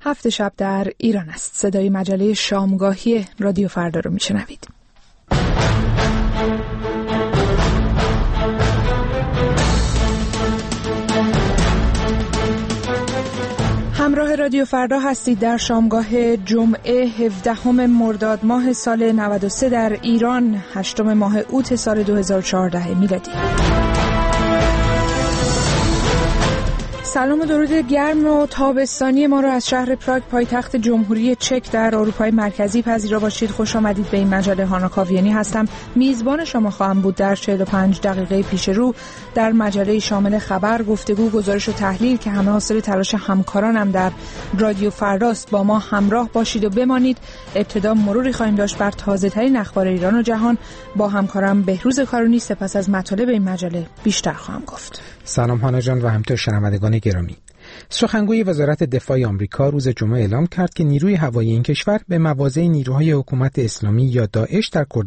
7 شب در ایران است. صدای مجله شامگاهی رادیو فردا رو میشنوید. همراه رادیو فردا هستید در شامگاه جمعه 17 مرداد ماه سال 93 در ایران، 8 ماه اوت سال 2014 میلادی. سلام و درود گرم و تابستانی ما رو از شهر پراگ پایتخت جمهوری چک در اروپای مرکزی پذیرا باشید. خوش آمدید به این مجله. هانا کاویانی هستم، میزبان شما خواهم بود در 45 دقیقه پیش رو در مجله شامل خبر، گفتگو، گزارش و تحلیل که همه حاصل تلاش همکارانم در رادیو فرداست. با ما همراه باشید و بمانید. ابتدا مروری خواهیم داشت بر تازه‌ترین اخبار ایران و جهان با همکارم بهروز کارونی. سپس از مطالب این مجله بیشتر خواهم گفت. سلام هانا جان و همینطور شنوندگان گرامی. سخنگوی وزارت دفاع آمریکا روز جمعه اعلام کرد که نیروی هوایی این کشور به مواضع نیروهای حکومت اسلامی یا داعش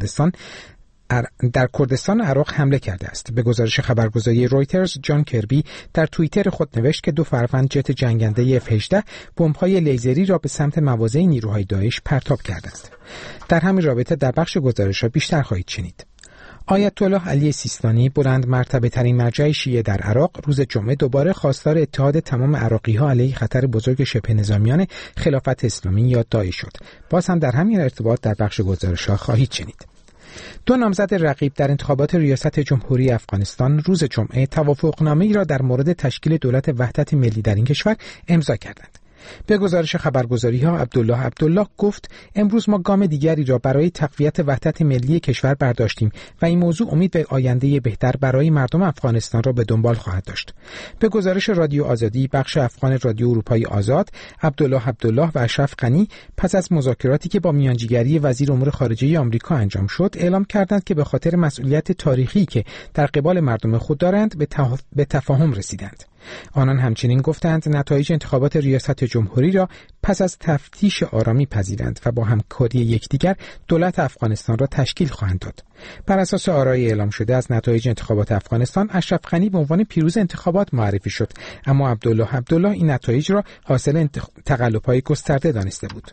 در کردستان عراق حمله کرده است. به گزارش خبرگزاری رویترز، جان کربی در توییتر خود نوشت که 2 فروند جت جنگنده F-18 بمب‌های لیزری را به سمت مواضع نیروهای داعش پرتاب کرده است. در همین رابطه در بخش گزارش‌ها بیشتر خواهید شنید. آیت الله علی سیستانی، بلند مرتبه ترین مرجع شیعه در عراق، روز جمعه دوباره خواستار اتحاد تمام عراقی‌ها علیه خطر بزرگ شبه نظامیان خلافت اسلامی یا داعش شد. باز هم در همین ارتباط در بخش گزارش‌ها خواهید شنید. 2 نامزد رقیب در انتخابات ریاست جمهوری افغانستان روز جمعه توافقنامه‌ای را در مورد تشکیل دولت وحدت ملی در این کشور امضا کردند. به گزارش خبرگزاری‌ها، عبدالله گفت امروز ما گام دیگری را برای تقویت وحدت ملی کشور برداشتیم و این موضوع امید به آینده بهتر برای مردم افغانستان را به دنبال خواهد داشت. به گزارش رادیو آزادی، بخش افغان رادیو اروپای آزاد، عبدالله و اشرف غنی پس از مذاکراتی که با میانجیگری وزیر امور خارجه آمریکا انجام شد، اعلام کردند که به خاطر مسئولیت تاریخی که در قبال مردم خود دارند به تفاهم رسیدند. آنان همچنین گفتند نتایج انتخابات ریاست جمهوری را پس از تفتیش آرامی پذیرند و با همکاری یکدیگر دولت افغانستان را تشکیل خواهند داد. بر اساس آرای اعلام شده از نتایج انتخابات افغانستان، اشرف غنی به عنوان پیروز انتخابات معرفی شد، اما عبدالله این نتایج را حاصل تقلب‌های گسترده دانسته بود.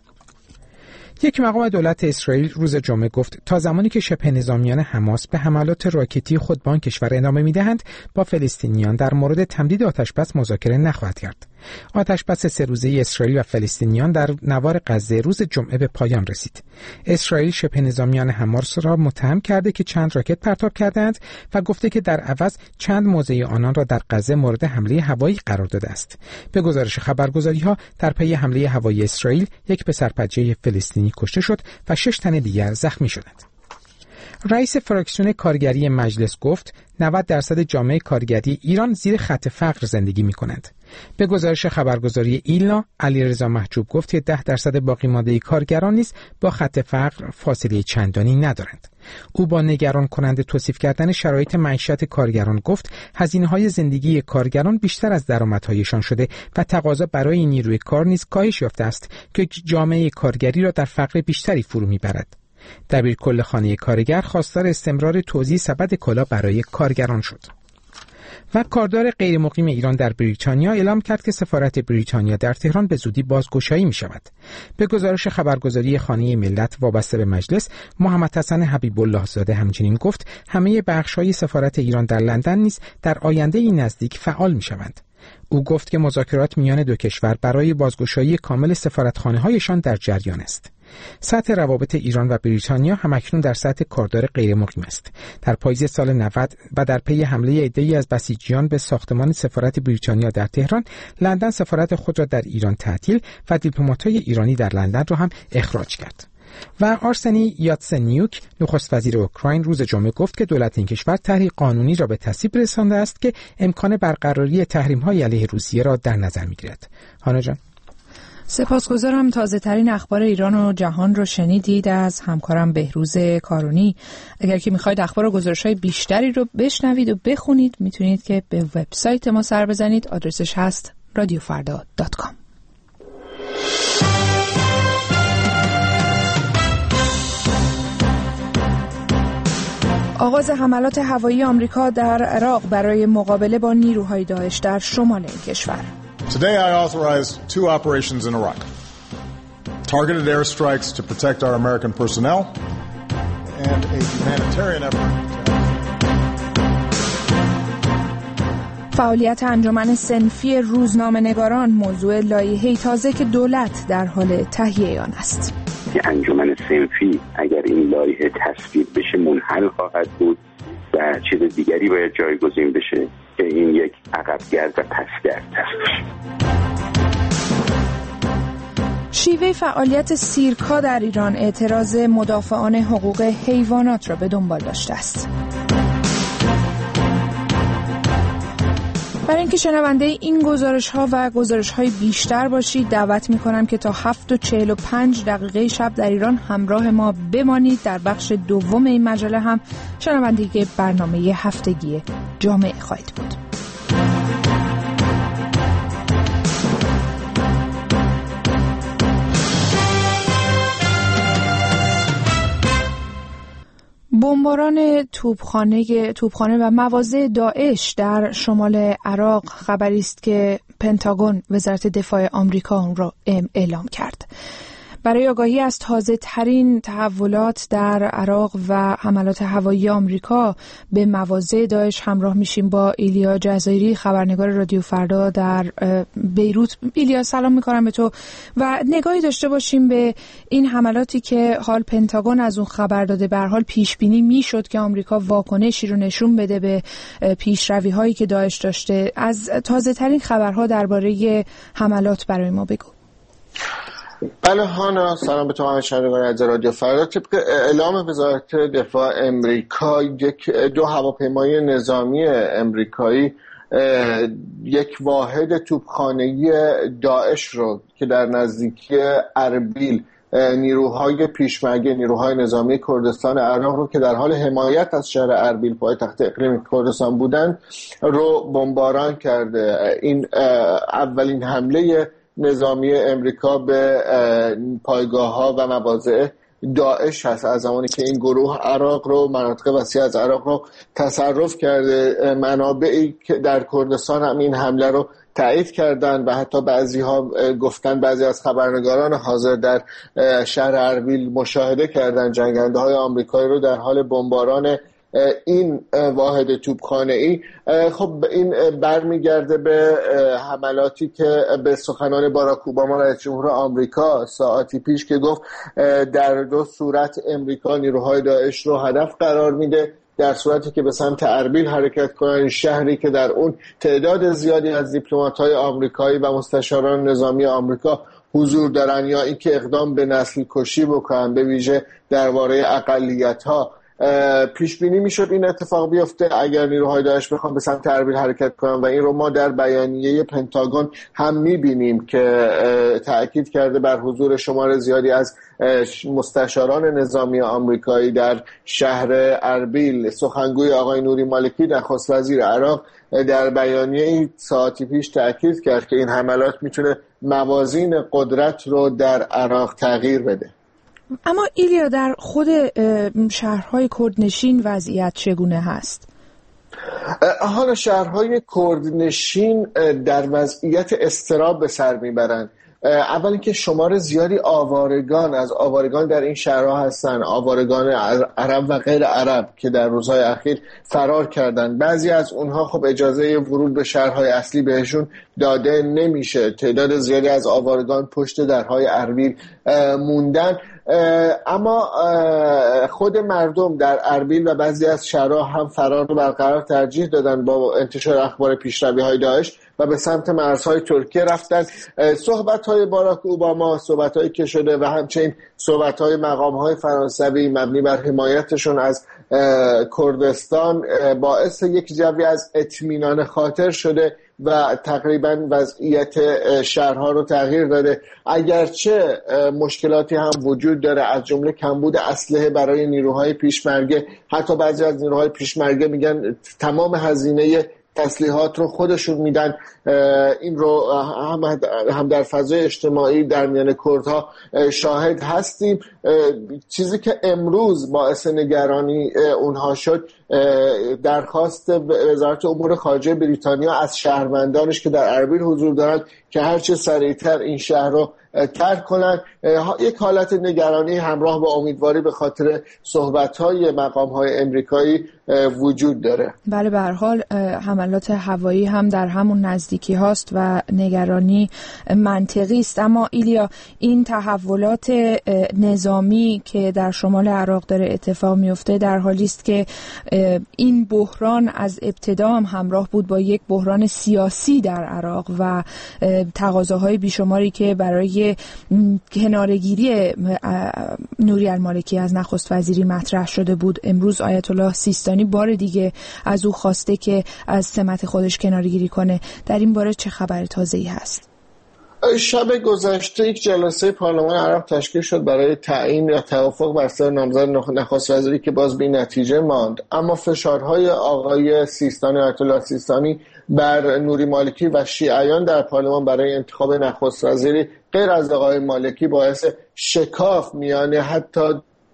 یک مقام دولت اسرائیل روز جمعه گفت تا زمانی که شبه نظامیان حماس به حملات راکتی خود به آن کشور ادامه می‌دهند، با فلسطینیان در مورد تمدید آتشبس مذاکره نخواهد کرد. آتشبس 3 روزه اسرائیل و فلسطینیان در نوار غزه روز جمعه به پایان رسید. اسرائیل شبه نظامیان حماس را متهم کرده که چند راکت پرتاب کردند و گفته که در عوض چند موضع آنان را در غزه مورد حمله هوایی قرار داده است. به گزارش خبرگزاری‌ها، در پی حمله هوایی اسرائیل یک پسربچه فلسطینی کشته شد و 6 تن دیگر زخمی شدند. رئیس فراکسیون کارگری مجلس گفت 90% جامعه کارگری ایران زیر خط فقر زندگی می‌کنند. به گزارش خبرگزاری ایلنا، علیرضا محجوب گفت که 10% باقی مانده کارگران نیز با خط فقر فاصله چندانی ندارند. او با نگران کننده توصیف کردن شرایط معیشت کارگران گفت هزینه‌های زندگی کارگران بیشتر از درآمدهایشان شده و تقاضا برای نیروی کار نیز کاهش یافته است که جامعه کارگری را در فقر بیشتری فرو می‌برد. دبیرکل خانه کارگر خواستار استمرار توزیع سبد کالا برای کارگران شد. و کاردار غیر مقیم ایران در بریتانیا اعلام کرد که سفارت بریتانیا در تهران به زودی بازگشایی می شود. به گزارش خبرگزاری خانه ملت وابسته به مجلس، محمد حسن حبیب الله زاده همچنین گفت همه بخش‌های سفارت ایران در لندن نیز در آینده نزدیک فعال می شوند. او گفت که مذاکرات میان 2 کشور برای بازگشایی کامل سفارتخانه‌هایشان در جریان است. سطح روابط ایران و بریتانیا همکنون در سطح کاردار غیر مقیم است. در پاییز سال 90 و در پی حمله عده‌ای از بسیجیان به ساختمان سفارت بریتانیا در تهران، لندن سفارت خود را در ایران تعطیل و دیپلمات‌های ایرانی در لندن را هم اخراج کرد. و آرسنی یاتسنیوک، نخست وزیر اوکراین، روز جمعه گفت که دولت این کشور طرحی قانونی را به تصویب رسانده است که امکان برقراری تحریم‌های علیه روسیه را در نظر می‌گیرد. هانا جان، سپاسگزارم. تازه ترین اخبار ایران و جهان رو شنیدید از همکارم بهروز کارونی. اگر که میخواید اخبار و گزارش‌های بیشتری رو بشنوید و بخونید، میتونید که به وبسایت ما سر بزنید. آدرسش هست radiofarda.com. آغاز حملات هوایی آمریکا در عراق برای مقابله با نیروهای داعش در شمال این کشور. Today I authorized 2 operations in Iraq. Targeted airstrikes to protect our American personnel and a humanitarian effort. فعالیت انجمن صنفی روزنامه‌نگاران موضوع لایحه‌ای تازه که دولت در حال تهیه آن است. انجمن صنفی اگر این لایحه تصویب بشه منحل خواهد بود و چیز دیگری باید جایگزین بشه که این یک عقبگرد و پسگرد است. شیوه فعالیت سیرک‌ها در ایران اعتراض مدافعان حقوق حیوانات را به دنبال داشته است. برای اینکه شنونده این گزارش‌ها و گزارش‌های بیشتر باشید دعوت می‌کنم که تا 7:45 شب در ایران همراه ما بمانید. در بخش دوم این مجله هم شنونده برنامه هفتگی جامعه خواهید بود. بمباران توپخانه و مواضع داعش در شمال عراق خبری است که پنتاگون وزارت دفاع آمریکا اون را اعلام کرد. برای آگاهی از تازه ترین تحولات در عراق و حملات هوایی آمریکا به مواضع داعش همراه میشیم با ایلیا جزایری، خبرنگار رادیو فردا در بیروت. ایلیا سلام میکنم به تو و نگاهی داشته باشیم به این حملاتی که حال پنتاگون از اون خبر داده. به هر حال پیش بینی میشد که آمریکا واکنشی رو نشون بده به پیشروی هایی که داعش داشته. از تازه ترین خبرها درباره حملات برای ما بگو. بله هانا، سلام به تمام شنوندگان از رادیو فردا. طبق اعلام وزارت دفاع امریکا 2 هواپیمای نظامی امریکایی یک واحد توپخانه‌ای داعش رو که در نزدیکی اربیل نیروهای پیشمرگه نیروهای نظامی کردستان عراق رو که در حال حمایت از شهر اربیل پایتخت اقلیم کردستان بودن رو بمباران کرده. این اولین حمله نظامی امریکا به پایگاه‌ها و مواضع داعش هست از زمانی که این گروه عراق رو مناطق وسیع از عراق رو تصرف کرده. منابعی که در کردستان هم این حمله رو تایید کردن و حتی بعضی از خبرنگاران حاضر در شهر اربیل مشاهده کردن جنگنده‌های آمریکایی رو در حال بمباران این واحد توپخانه‌ای. خب این برمیگرده به حملاتی که به سخنان باراک اوباما رئیس جمهور آمریکا ساعتی پیش که گفت در 2 صورت امریکا نیروهای داعش رو هدف قرار میده. در صورتی که به سمت اربیل حرکت کنن، شهری که در اون تعداد زیادی از دیپلمات‌های آمریکایی و مستشاران نظامی آمریکا حضور دارن، یا اینکه اقدام به نسل کشی بکنن به ویژه درباره اقلیت‌ها. پیش بینی میشد این اتفاق بیفته اگر نیروهای داعش بخوان به سمت اربیل حرکت کنن و این رو ما در بیانیه پنتاگون هم میبینیم که تأکید کرده بر حضور شمار زیادی از مستشاران نظامی آمریکایی در شهر اربیل. سخنگوی آقای نوری مالکی نخست وزیر عراق در بیانیه ساعتی پیش تأکید کرد که این حملات میتونه موازین قدرت رو در عراق تغییر بده. اما ایلیا در خود شهرهای کردنشین وضعیت چگونه هست؟ حالا شهرهای کردنشین در وضعیت اضطراب به سر میبرند. اول اینکه شمار زیادی آوارگان در این شهرها هستن، آوارگان عرب و غیر عرب که در روزهای اخیر فرار کردن. بعضی از اونها خب اجازه ورود به شهرهای اصلی بهشون داده نمیشه. تعداد زیادی از آوارگان پشت درهای اربیل موندن. اما خود مردم در اربیل و بعضی از شهرها هم فرار رو برقرار ترجیح دادن با انتشار اخبار پیشروی‌های داعش و به سمت مرزهای ترکیه رفتن. صحبت‌های باراک اوباما، صحبت‌هایی که شده و همچنین صحبت‌های مقام‌های فرانسوی مبنی بر حمایتشون از کردستان باعث یک جوی از اطمینان خاطر شده و تقریبا وضعیت شهرها رو تغییر داده. اگرچه مشکلاتی هم وجود داره، از جمله کمبود اسلحه برای نیروهای پیشمرگه. حتی بعضی از نیروهای پیشمرگه میگن تمام هزینه تسلیحات رو خودشون میدن. این رو هم در فضای اجتماعی در میان کردها شاهد هستیم. چیزی که امروز باعث نگرانی اونها شد درخواست وزارت امور خارجه بریتانیا از شهروندانش که در اربیل حضور دارند که هرچه سریعتر این شهر رو ترک کنن. یک حالت نگرانی همراه با امیدواری به خاطر صحبت‌های مقام‌های امریکایی وجود داره. بله، به هر حال حملات هوایی هم در همون نزدیکی هاست و نگرانی منطقی است. اما ایلیا، این تحولات نظامی که در شمال عراق داره اتفاق میفته در حالی است که این بحران از ابتدا هم همراه بود با یک بحران سیاسی در عراق و تقاضاهای بیشماری که برای کناره‌گیری نوری المالکی از نخست وزیری مطرح شده بود. امروز آیت الله سیستانی بار دیگه از او خواسته که از سمت خودش کناره‌گیری کنه. در این باره چه خبر تازه‌ای هست؟ شب گذشته یک جلسه پارلمان عراق تشکیل شد برای تعیین یا توافق بر سر نامزد نخست وزیری که باز بی نتیجه ماند. اما فشارهای آقای سیستانی، آیت الله سیستانی، بر نوری مالکی و شیعیان در پارلمان برای انتخاب نخست وزیری غیر از آقای مالکی باعث شکاف میان حتی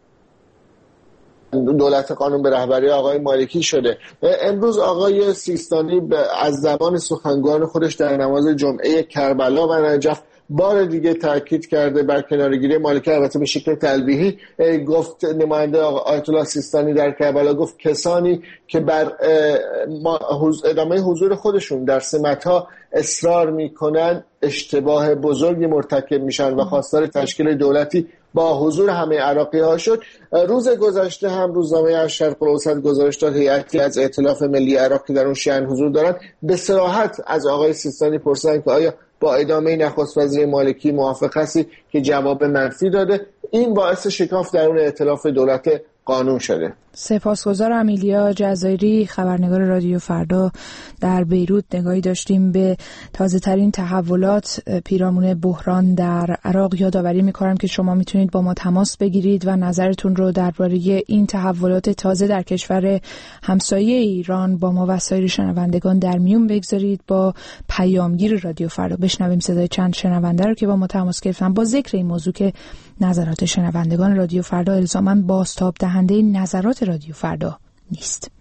دولت قانون به رهبری آقای مالکی شده. امروز آقای سیستانی از زبان سخنگوان خودش در نماز جمعه کربلا و نجف بار دیگه تاکید کرده بر کناره‌گیری مالکی، البته به شکل تلویحی. گفت نماینده آیت الله سیستانی در کربلا، گفت کسانی که بر ادامه حضور خودشون در سمت‌ها اصرار میکنن اشتباه بزرگی مرتکب میشن و خواستار تشکیل دولتی با حضور همه عراقی‌ها شد. روز گذشته هم روزنامه الشرق الاوسط گزارش داد هیئتی از ائتلاف ملی عراق که در اون شیعیان حضور دارن به صراحت از آقای سیستانی پرسیدن که آیا با ادامه نخست وزیر مالکی موافق هستی، که جواب منفی داده. این باعث شکاف در اون ائتلاف دولت قانون شده. سپاسگزارم. ایلیا جزایری، خبرنگار رادیو فردا در بیروت. نگاهی داشتیم به تازه ترین تحولات پیرامون بحران در عراق. یادآوری می‌کنم که شما میتونید با ما تماس بگیرید و نظرتون رو درباره این تحولات تازه در کشور همسایه ایران با ما و سایر شنوندگان در میون بگذارید. با پیامگیر رادیو فردا بشنویم صدای چند شنونده رو که با ما تماس گرفتن با ذکر این موضوع که نظرات شنوندگان رادیو فردا الزاماً بازتاب دهنده نظرات رادیو فردا نیست.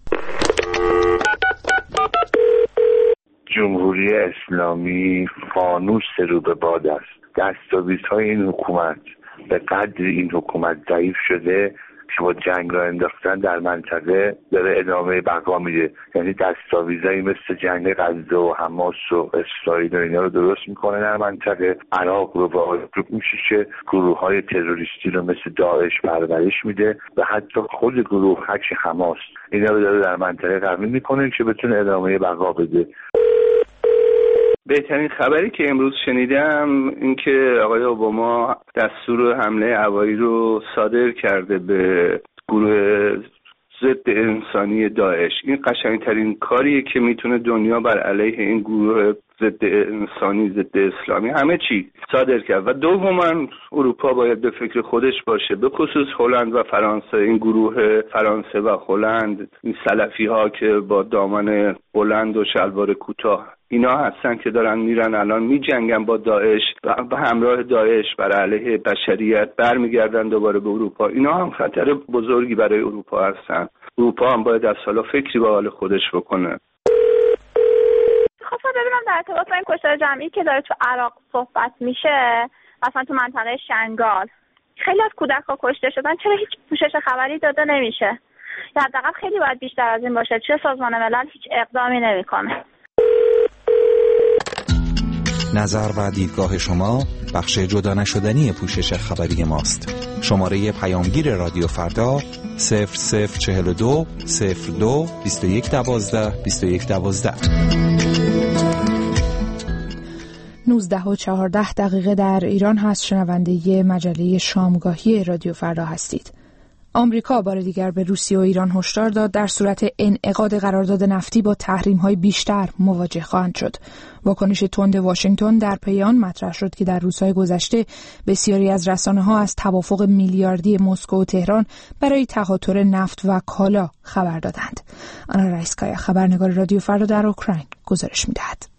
جمهوری اسلامی فانوس رو به باد است. دستاویزهای این حکومت به قدر این حکومت ضعیف شده که با جنگ را انداختن در منطقه داره ادامه بقا میده. یعنی دستاویزایی مثل جنگ غزه و حماس و اسرائیل و اینا رو درست میکنه در منطقه. عراق رو به آشوب میشیشه، گروه‌های تروریستی رو مثل داعش پرورش میده و حتی خود گروهک حماس اینا رو داره در منطقه قوی میکنه که بتونه ادامه بقا بده. بهترین خبری که امروز شنیدم این که آقای اوباما دستور حمله هوایی رو صادر کرده به گروه ضد انسانی داعش. این قشنگترین کاریه که میتونه دنیا بر علیه این گروه ضد انسانی، ضد اسلامی همه چی صادر کرد. و دوما اروپا باید به فکر خودش باشه، به خصوص هلند و فرانسه. این گروه فرانسه و هلند، این سلفی ها که با دامن بلند و شلوار کوتاه اینا هستن که دارن میرن الان میجنگن با داعش و به همراه داعش بر علیه بشریت برمیگردن دوباره به اروپا. اینا هم خطر بزرگی برای اروپا هستن. اروپا هم باید از حالا فکری به حال خودش بکنه. خواستم ببینم در ارتباط با این کشتار جمعی که داره تو عراق صحبت میشه، مثلا تو منطقه شنگال خیلی از کودک‌ها کشته شدن، چرا هیچ پوشش خبری داده نمیشه؟ یا حداقل خیلی باید بیشتر از این باشه. چه سازمان ملل هیچ اقدامی نمیکنه؟ نظر و دیدگاه شما بخش جدا نشدنی پوشش خبری ماست. شماره پیامگیر رادیو فردا 0042 02 2112 2112. 19:14 در ایران هست. شنونده مجله شامگاهی رادیو فردا هستید. آمریکا بار دیگر به روسیه و ایران هشدار داد در صورت انعقاد قرارداد نفتی با تحریم‌های بیشتر مواجه خواهند شد. واکنش تند واشنگتن در پی آن مطرح شد که در روزهای گذشته بسیاری از رسانه‌ها از توافق میلیاردی مسکو و تهران برای تهاتر نفت و کالا خبر دادند. آنا رایسکایا، خبرنگار رادیو فردا در اوکراین، گزارش می‌دهد.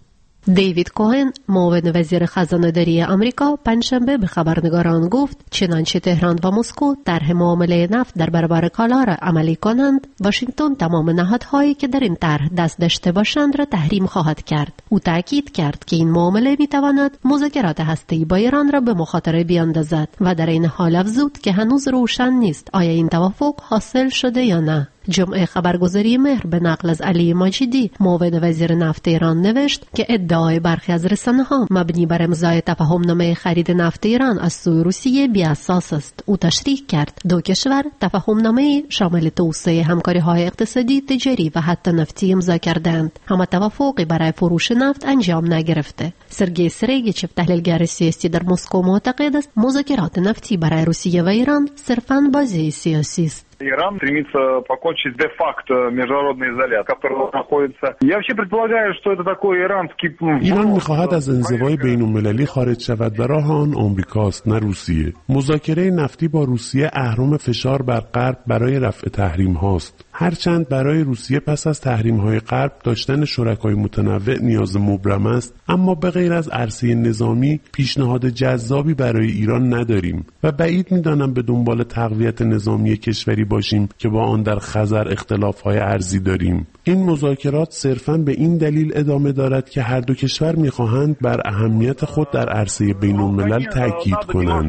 دیوید کوهن معاون وزیر خزانه‌داری آمریکا پنجشنبه به خبرنگاران گفت چنانچه تهران و مسکو طرح معامله نفت در برابر کالا را عملی کنند، واشنگتن تمام نهادهایی که در این طرح دست داشته باشند را تحریم خواهد کرد. او تاکید کرد که این معامله میتواند مذاکرات هسته‌ای با ایران را به مخاطره بیاندازد و در این حال افزود که هنوز روشن نیست آیا این توافق حاصل شده یا نه. جمعه خبرگزاری مهر به نقل از علی ماجدی معاون وزیر نفت ایران نوشت که ادعای برخی از رسانه‌ها مبنی بر امضای تفاهمنامه خرید نفت ایران از سوی روسیه بی‌اساس است. او تشریح کرد دو کشور تفاهمنامه شامل توسعه همکاری‌های اقتصادی، تجاری و حتی نفتی امضا کردند، اما توافقی برای فروش نفت انجام نگرفته. سرگئی سریگیچ تحلیلگر سیاسی در مسکو معتقد است مذاکرات نفتی برای روسیه و ایران صرفاً بازی سیاسی است. Иран стремится покончить де-факто международный изолят, который находится. Я вообще предполагаю, что это такой иранский... ایران می‌خواهد از انزوای بین‌المللی خارج شود و راه آن آمریکاست نه روسیه. مذاکره نفتی با روسیه اهرم فشار بر غرب برای رفع تحریم هاست. هرچند برای روسیه پس از تحریم‌های غرب داشتن شرکای متنوع نیاز مبرم است، اما به غیر از عرصه نظامی پیشنهاد جذابی برای ایران نداریم و بعید می‌دانم به دنبال تقویت نظامی کشوری باشیم که با آن در خزر اختلاف‌های ارضی داریم. این مذاکرات صرفاً به این دلیل ادامه دارد که هر دو کشور می‌خواهند بر اهمیت خود در عرصه بین‌الملل تاکید کنند.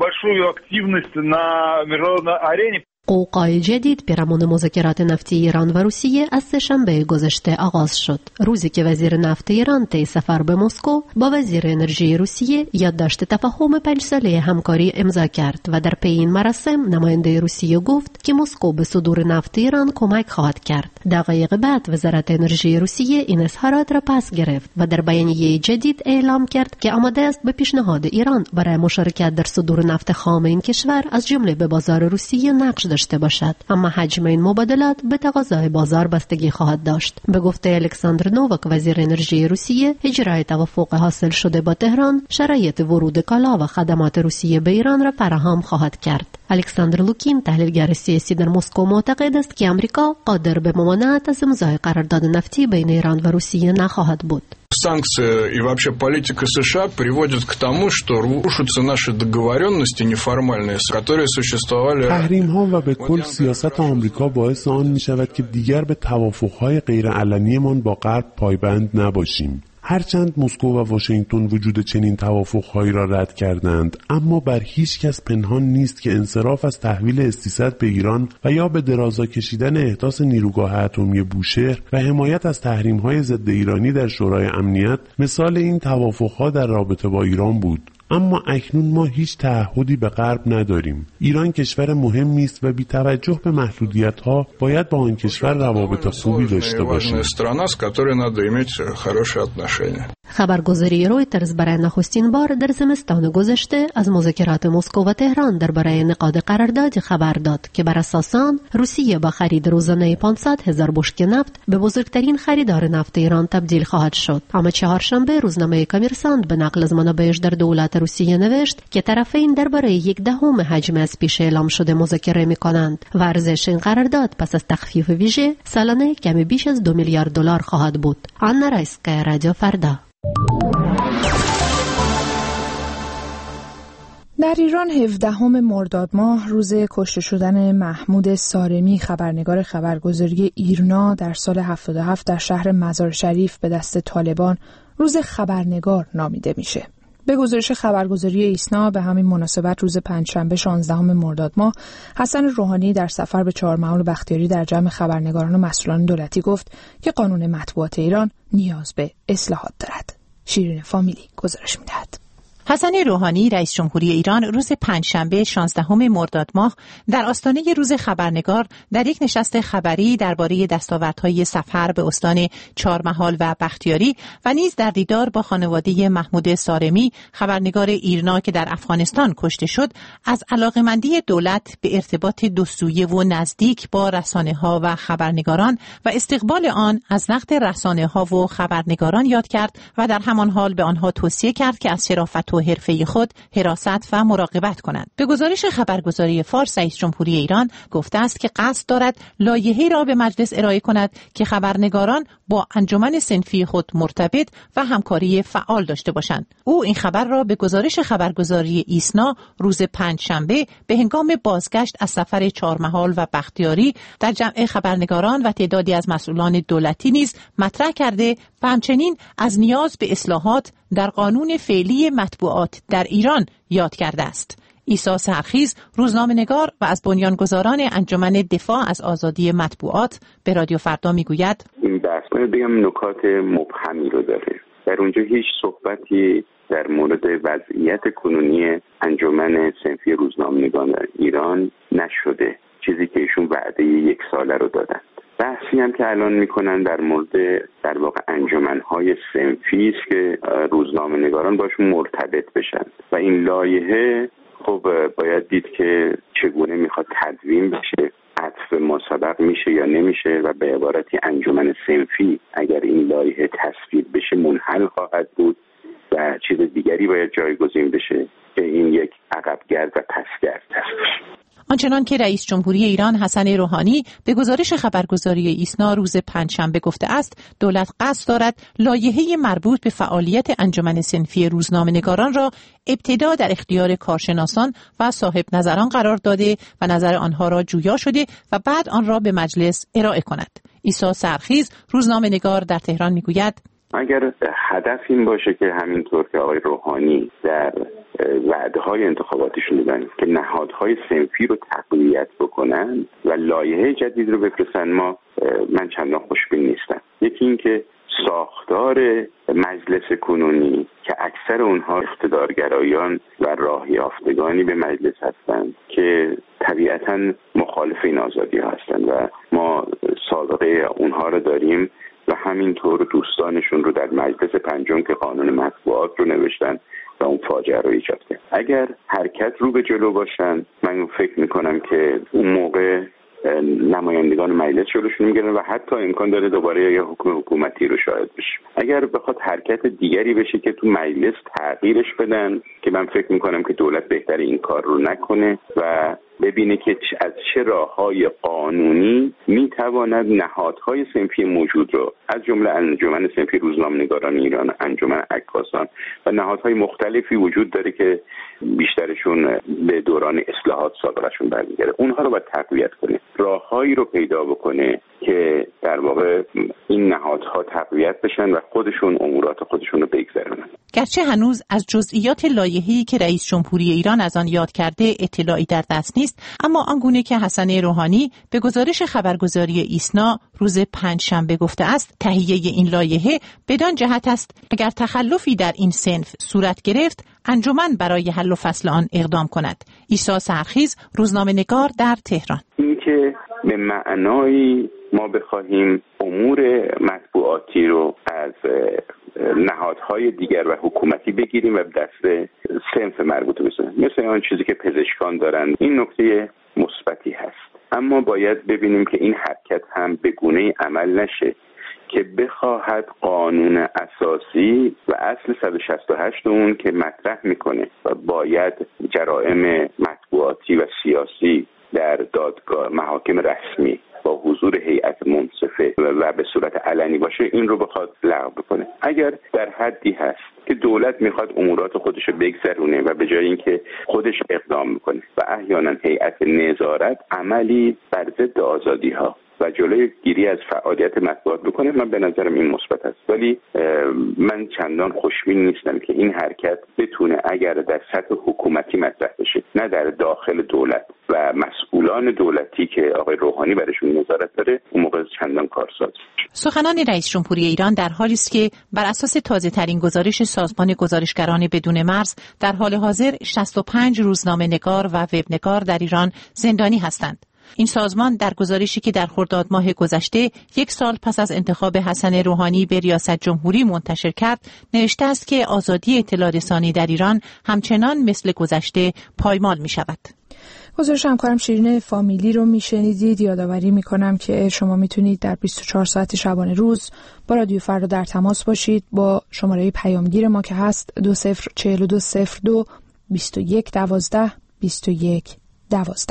قوقای جدید پیرامون مذاکرات نفتی ایران و روسیه از سه‌شنبه گذشته آغاز شد، روزی که وزیر نفت ایران طی سفر به مسکو با وزیر انرژی روسیه یادداشت تفاهم 5 ساله همکاری امضا کرد و در پی این مراسم نماینده روسیه گفت که مسکو به صدور نفت ایران کمک خواهد کرد. دقایق بعد وزارت انرژی روسیه این اظهارات را پس گرفت و در بیانیه جدید اعلام کرد که آماده است به پیشنهاد ایران برای مشارکت در صدور نفت خام این کشور از جمله به بازار روسیه نقش داشته باشد، اما حجم این مبادلات به تقاضای بازار بستگی خواهد داشت. به گفته الکساندر نوواک وزیر انرژی روسیه، اجرای توافق حاصل شده با تهران شرایط ورود کالا و خدمات روسیه به ایران را فراهم خواهد کرد. الکساندر لوکین تحلیلگر سیاسی در مسکو معتقد است که آمریکا قادر به ممانعت از امضای قرارداد نفتی بین ایران و روسیه نخواهد بود. Санкции и вообще политика США приводят к тому, что рушатся наши договоренности неформальные, которые существовали. تحریم‌ها و به کل سیاست آمریکا باعث آن می‌شود که دیگر به توافق‌های غیرعلنی‌مان با غرب پایبند نباشیم. هرچند مسکو و واشنگتن وجود چنین توافق‌هایی را رد کردند، اما بر هیچ کس پنهان نیست که انصراف از تحویل استیصد به ایران و یا به درازا کشیدن احداث نیروگاه اتمی بوشهر و حمایت از تحریم‌های ضد ایرانی در شورای امنیت مثال این توافق‌ها در رابطه با ایران بود. اما اکنون ما هیچ تعهدی به غرب نداریم. ایران کشور مهمی است و بی توجه به محدودیت‌ها باید با آن کشور روابط خوبی داشته باشیم. خبرگزاری رویترز برای نخستین بار در زمستان گذشته از مذاکرات مسکو و تهران درباره انعقاد قراردادی خبر داد که بر اساس آن روسیه با خرید روزانه 500,000 بشکه نفت به بزرگترین خریدار نفت ایران تبدیل خواهد شد. اما چهارشنبه روزنامه کامرسانت به نقل از منابعش در دولت روسیه نوشت که طرفین درباره 1/10 حجم از پیش اعلام شده مذاکره می‌کنند و ارزش این قرارداد پس از تخفیف ویژه سالانه کمی بیش از 2 میلیارد دلار خواهد بود. آنا رایسکا، رادیو فردا. در ایران 17 مرداد ماه روز کشته شدن محمود سارمی خبرنگار خبرگزاری ایرنا در سال 77 در شهر مزار شریف به دست طالبان روز خبرنگار نامیده میشه. به گزارش خبرگزاری ایسنا به همین مناسبت روز پنجشنبه 16 مرداد ماه حسن روحانی در سفر به چهارمحال بختیاری در جمع خبرنگاران و مسئولان دولتی گفت که قانون مطبوعات ایران نیاز به اصلاحات دارد. شیرین فامیلی گزارش می‌دهد. حسن روحانی رئیس جمهوری ایران روز پنجشنبه 16 مرداد ماه در آستانه روز خبرنگار در یک نشست خبری درباره دستاوردهای سفر به استان چهارمحال و بختیاری و نیز در دیدار با خانواده محمود سارمی خبرنگار ایرنا که در افغانستان کشته شد از علاقه‌مندی دولت به ارتباط دوسویه و نزدیک با رسانه‌ها و خبرنگاران و استقبال آن از نقد رسانه‌ها و خبرنگاران یاد کرد و در همان حال به آنها توصیه کرد که از شرافت و حرفه‌ای خود حراست و مراقبت کنند. به گزارش خبرگزاری فارس، رئیس جمهوری ایران گفته است که قصد دارد لایحه‌ای را به مجلس ارائه کند که خبرنگاران با انجمن صنفی خود مرتبط و همکاری فعال داشته باشند. او این خبر را به گزارش خبرگزاری ایسنا روز پنجشنبه به هنگام بازگشت از سفر چهارمحال و بختیاری در جمع خبرنگاران و تعدادی از مسئولان دولتی نیز مطرح کرده و همچنین از نیاز به اصلاحات در قانون فعلی مطبوعات در ایران یاد کرده است. عیسی سرخیز، روزنامه‌نگار و از بنیانگذاران انجمن دفاع از آزادی مطبوعات، به رادیو فردا میگوید این بحث بگم نکات مبهمی رو داره. در اونجا هیچ صحبتی در مورد وضعیت کنونی انجمن صنفی روزنامه‌نگاران ایران نشده، چیزی که ایشون وعده 1 ساله رو دادن. بحثی هم که الان میکنن در مورد در واقع انجمن‌های صنفی است که روزنامه‌نگاران باشون مرتبط بشن و این لایحه خب باید دید که چگونه میخواد تدوین بشه، عطف ما سبق میشه یا نمیشه و به عبارتی انجمن صنفی اگر این لایحه تصویب بشه منحل خواهد بود و چیز دیگری باید جایگزین بشه که این یک عقبگرد و پسگرد است. آنچنان که رئیس جمهوری ایران حسن روحانی به گزارش خبرگزاری ایسنا روز پنجشنبه گفته است، دولت قصد دارد لایحه مربوط به فعالیت انجمن صنفی روزنامه‌نگاران را ابتدا در اختیار کارشناسان و صاحب نظران قرار داده و نظر آنها را جویا شده و بعد آن را به مجلس ارائه کند. عیسی سرخیز، روزنامه‌نگار، در تهران میگوید اگر هدف این باشه که همینطور که آقای روحانی در وعده‌های انتخاباتیشون دادن که نهادهای صنفی رو تقویت بکنن و لایحه جدید رو بفرستن، من چندان خوشبین نیستم. یکی این که ساختار مجلس کنونی که اکثر اونها اقتدارگرایان و راه یافتگانی به مجلس هستند که طبیعتاً مخالف این آزادی هستند و ما سابقه اونها رو داریم و همینطور دوستانشون رو در مجلس پنجم که قانون مطبوعات رو نوشتن و اون فاجعه رو ایجاد کرد. اگر حرکت رو به جلو باشن، من فکر میکنم که اون موقع نمایندگان مجلس جلوشون میگیرن و حتی امکان داره دوباره یه حکم حکومتی رو شاهد بشیم. اگر بخواد حرکت دیگری بشه که تو مجلس تغییرش بدن، که من فکر میکنم که دولت بهتره این کار رو نکنه و ببینه که از چه راههای قانونی میتواند نهادهای صنفی موجود رو از جمله انجمن صنفی روزنامه‌نگاران ایران، انجمن عکاسان و نهادهای مختلفی وجود داره که بیشترشون به دوران اصلاحات سابقشون برمیگرده، اونها رو باید تقویت کنه، راههایی رو پیدا بکنه که در واقع این نهادها تقویت بشن و خودشون امورات خودشون رو بگذرونن. گرچه هنوز از جزئیات لایحه‌ای که رئیس جمهوری ایران از آن یاد کرده اطلاعی در دست نیست، اما آنگونه که حسن روحانی به گزارش خبرگزاری ایسنا روز پنجشنبه گفته است، تهیه این لایحه بدان جهت است اگر تخلفی در این صنف صورت گرفت، انجمن برای حل و فصل آن اقدام کند. عیسی سرخیز، روزنامه‌نگار، در تهران. این که به معنای ما بخواهیم امور مطبوعاتی رو از نهادهای دیگر و حکومتی بگیریم و دست صنف مربوطه بسازیم، مثل آن چیزی که پزشکان دارند، این نکته مثبتی هست. اما باید ببینیم که این حرکت هم به گونه‌ای عمل نشه که بخواهد قانون اساسی و اصل 168 اون که مطرح میکنه و باید جرائم مطبوعاتی و سیاسی در دادگاه محاکم رسمی با حضور هیئت منصفه و به صورت علنی باشه، این رو بخواد لغو بکنه. اگر در حدی هست که دولت میخواد امورات خودش رو بگذرونه و به جای اینکه خودش اقدام میکنه و احیانا هیئت نظارت عملی بر ضد آزادی ها و جلوی گیری از فعالیت مطبوعات بکنه، من به نظرم این مثبت است. ولی من چندان خوشبین نیستم که این حرکت بتونه اگر در سطح حکومتی مطرح بشه، نه در داخل دولت و مسئولان دولتی که آقای روحانی برشون نظارت داره، اون موقع چندان کارساز. سخنان رئیس جمهوری ایران در حالی است که بر اساس تازه ترین گزارش سازمان گزارشگران بدون مرز در حال حاضر 65 روزنامه‌نگار و وبنگار در ایران زندانی هستند. این سازمان در گزارشی که در خرداد ماه گذشته 1 سال پس از انتخاب حسن روحانی به ریاست جمهوری منتشر کرد، نوشته است که آزادی اطلاع رسانی در ایران همچنان مثل گذشته پایمال می شود. گزارش همکارم شیرین فامیلی رو میشنیدید. یادآوری میکنم که شما میتونید در 24 ساعت شبانه روز با رادیو فردا در تماس باشید با شماره پیامگیر ما که هست 204202 2112 2112.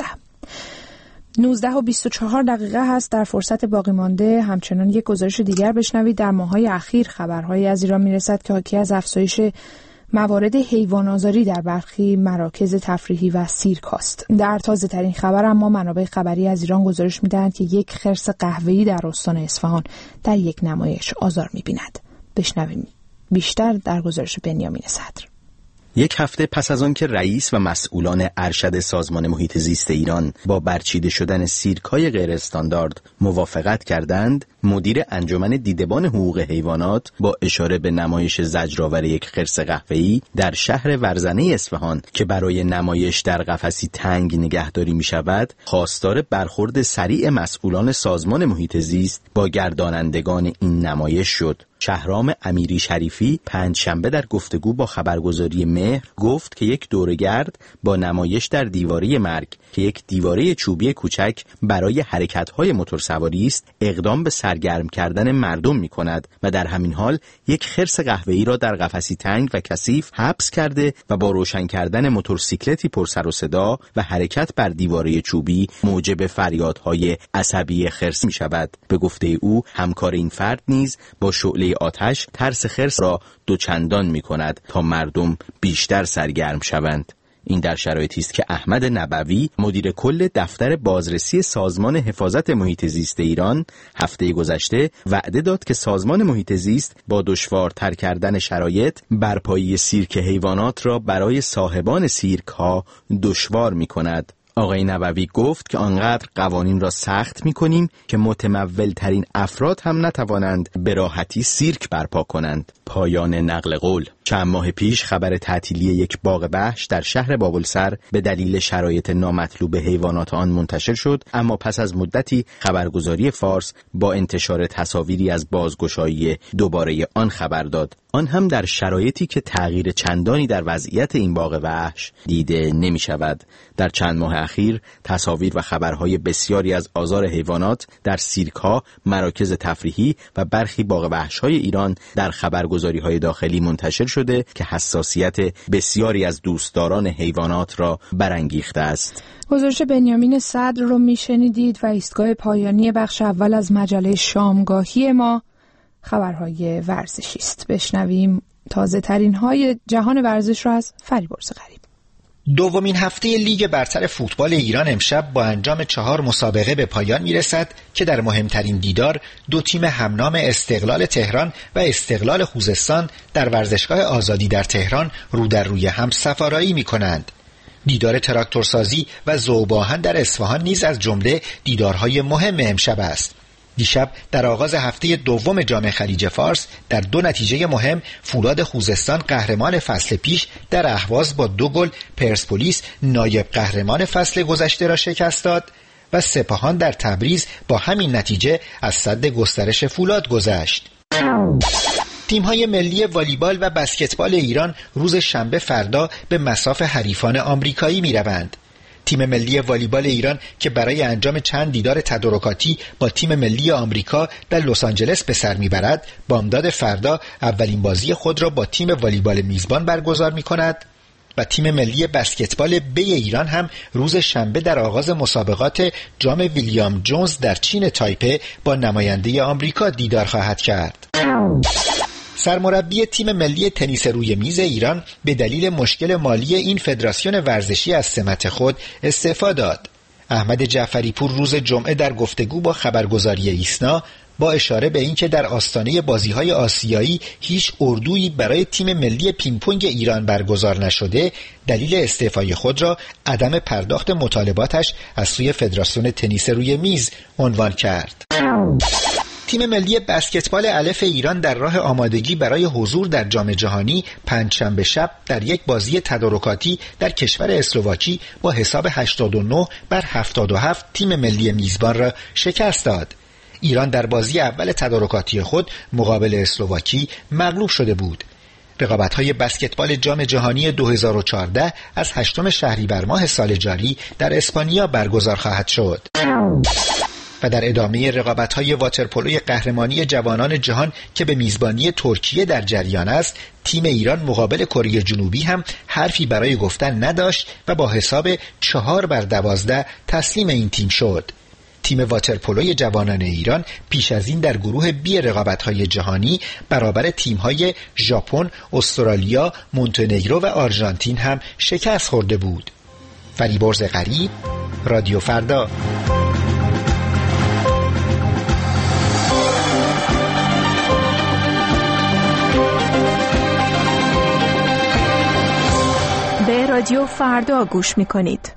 19:24 هست. در فرصت باقی مانده همچنان یک گزارش دیگر بشنوید. در ماه‌های اخیر خبرهایی از ایران میرسد که حاکی از افزایش موارد حیوان آزاری در برخی مراکز تفریحی و سیرک است. در تازه ترین خبر اما منابع خبری از ایران گزارش می‌دهند که یک خرس قهوه‌ای در استان اصفهان در یک نمایش آزار می‌بیند. بشنویم بیشتر در گزارش بنیامین صدر. یک هفته پس از آن که رئیس و مسئولان ارشد سازمان محیط زیست ایران با برچیده شدن سیرک‌های غیر استاندارد موافقت کردند، مدیر انجمن دیدبان حقوق حیوانات با اشاره به نمایش زجرآور یک خرس قهوه‌ای در شهر ورزنه اصفهان که برای نمایش در قفسی تنگ نگهداری می‌شود، خواستار برخورد سریع مسئولان سازمان محیط زیست با گردانندگان این نمایش شد. شهرام امیری شریفی پنجشنبه در گفتگو با خبرگزاری مهر گفت که یک دوره‌گرد با نمایش در دیواره مرگ که یک دیواره چوبی کوچک برای حرکت‌های موتورسواری است، اقدام به سرگرم کردن مردم می‌کند و در همین حال یک خرس قهوه‌ای را در قفسی تنگ و کثیف حبس کرده و با روشن کردن موتورسیکلتی پر سر و صدا و حرکت بر دیواره چوبی موجب فریادهای عصبی خرس می‌شود. به گفته او همکار این فرد نیز با شعله آتش ترس خرس را دوچندان می‌کند تا مردم بیشتر سرگرم شوند. این در شرایطی است که احمد نبوی مدیر کل دفتر بازرسی سازمان حفاظت محیط زیست ایران هفته گذشته وعده داد که سازمان محیط زیست با دشوارتر کردن شرایط برپایی سیرک حیوانات را برای صاحبان سیرک ها دشوار می‌کند. آقای نبوی گفت که آنقدر قوانین را سخت می‌کنیم که متمول ترین افراد هم نتوانند به راحتی سیرک برپا کنند. پایان نقل قول. چند ماه پیش خبر تعطیلی یک باغ وحش در شهر بابلسر به دلیل شرایط نامطلوب حیوانات آن منتشر شد، اما پس از مدتی خبرگزاری فارس با انتشار تصاویری از بازگشایی دوباره آن خبر داد، آن هم در شرایطی که تغییر چندانی در وضعیت این باغ وحش دیده نمی شود. در چند ماه اخیر تصاویر و خبرهای بسیاری از آزار حیوانات در سیرک‌ها، مراکز تفریحی و برخی باغ وحش‌های ایران در خبرگزاری‌های داخلی منتشر شده که حساسیت بسیاری از دوستداران حیوانات را برانگیخته است. گزارش بنیامین صدر رو میشنیدید و ایستگاه پایانی بخش اول از مجله شامگاهی ما خبرهای ورزشی است. بشنویم تازه ترین های جهان ورزش را از فریبرز غریب. دومین هفته لیگ برتر فوتبال ایران امشب با انجام 4 مسابقه به پایان میرسد که در مهمترین دیدار دو تیم همنام استقلال تهران و استقلال خوزستان در ورزشگاه آزادی در تهران رو در روی هم سفارایی می‌کنند. دیدار تراکتورسازی و ذوب‌آهن در اصفهان نیز از جمله دیدارهای مهم امشب است. دیشب در آغاز هفته دوم جام خلیج فارس در 2 نتیجه مهم فولاد خوزستان قهرمان فصل پیش در اهواز با 2 گل پرسپولیس نایب قهرمان فصل گذشته را شکست داد و سپاهان در تبریز با همین نتیجه از سد گسترش فولاد گذشت. تیم‌های ملی والیبال و بسکتبال ایران روز شنبه فردا به مصاف حریفان آمریکایی می‌روند. تیم ملی والیبال ایران که برای انجام چند دیدار تدارکاتی با تیم ملی آمریکا در لس آنجلس به سر میبرد، بامداد فردا اولین بازی خود را با تیم والیبال میزبان برگزار میکند و تیم ملی بسکتبال بی ایران هم روز شنبه در آغاز مسابقات جام ویلیام جونز در چین تایپه با نماینده آمریکا دیدار خواهد کرد. سرمربی تیم ملی تنیس روی میز ایران به دلیل مشکل مالی این فدراسیون ورزشی از سمت خود استعفا داد. احمد جعفری پور روز جمعه در گفتگو با خبرگزاری ایسنا با اشاره به اینکه در آستانه بازی‌های آسیایی هیچ اردویی برای تیم ملی پینگ-پونگ ایران برگزار نشده، دلیل استعفای خود را عدم پرداخت مطالباتش از سوی فدراسیون تنیس روی میز عنوان کرد. تیم ملی بسکتبال الف ایران در راه آمادگی برای حضور در جام جهانی پنجشنبه شب در یک بازی تدارکاتی در کشور اسلواکی با حساب 89-77 تیم ملی میزبان را شکست داد. ایران در بازی اول تدارکاتی خود مقابل اسلواکی مغلوب شده بود. رقابت‌های بسکتبال جام جهانی 2014 از 8 شهریور ماه سال جاری در اسپانیا برگزار خواهد شد. و در ادامه رقابت‌های واترپولوی قهرمانی جوانان جهان که به میزبانی ترکیه در جریان است، تیم ایران مقابل کره جنوبی هم حرفی برای گفتن نداشت و با حساب 4-12 تسلیم این تیم شد. تیم واترپولوی جوانان ایران پیش از این در گروه بی رقابت‌های جهانی برابر تیم‌های ژاپن، استرالیا، مونتنگرو و آرژانتین هم شکست خورده بود. فریبرز غریب، رادیو فردا. به رادیو فردا گوش می‌کنید.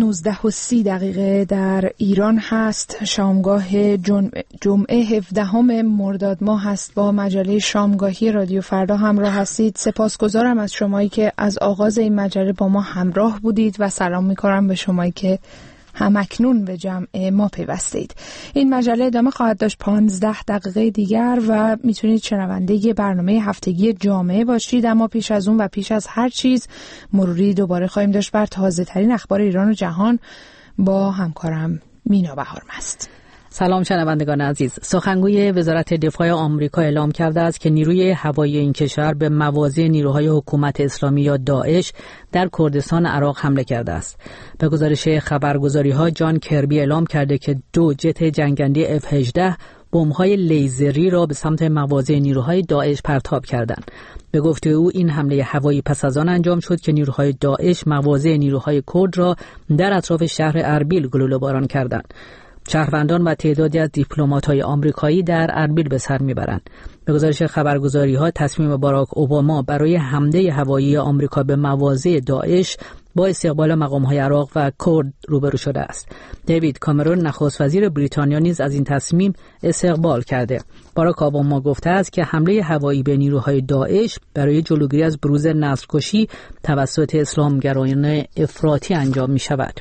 19:30 در ایران هست. شامگاه جمعه 17 مرداد ماه هست. با مجله شامگاهی رادیو فردا همراه هستید. سپاسگزارم از شمایی که از آغاز این مجله با ما همراه بودید و سلام می‌کنم به شمایی که همکنون به جمع ما پیوستید. این مجله ادامه خواهد داشت 15 دقیقه دیگر و میتونید شنونده برنامه هفتگی جامعه باشید. اما پیش از اون و پیش از هر چیز مروری دوباره خواهیم داشت بر تازه ترین اخبار ایران و جهان با همکارم مینا بهارمست. سلام شنوندگان عزیز. سخنگوی وزارت دفاع آمریکا اعلام کرده است که نیروی هوایی این کشور به مواضع نیروهای حکومت اسلامی یا داعش در کردستان عراق حمله کرده است. به گزارش خبرگزاری‌ها جان کربی اعلام کرده که 2 جت جنگنده F-18 بمب‌های لیزری را به سمت مواضع نیروهای داعش پرتاب کردند. به گفته او این حمله هوایی پس از آن انجام شد که نیروهای داعش مواضع نیروهای کرد را در اطراف شهر اربیل گلوله‌باران کردند. شهروندان و تعدادی از دیپلمات‌های آمریکایی در اربیل به سر میبرند. به گزارش خبرگزاری‌ها تصمیم باراک اوباما برای حمله هوایی آمریکا به مواضع داعش با استقبال مقام‌های عراق و کرد روبرو شده است. دیوید کامرون نخست وزیر بریتانیا نیز از این تصمیم استقبال کرده. باراک اوباما گفته است که حمله هوایی به نیروهای داعش برای جلوگیری از بروز نسل‌کشی توسط اسلامگرایان افراطی انجام می‌شود.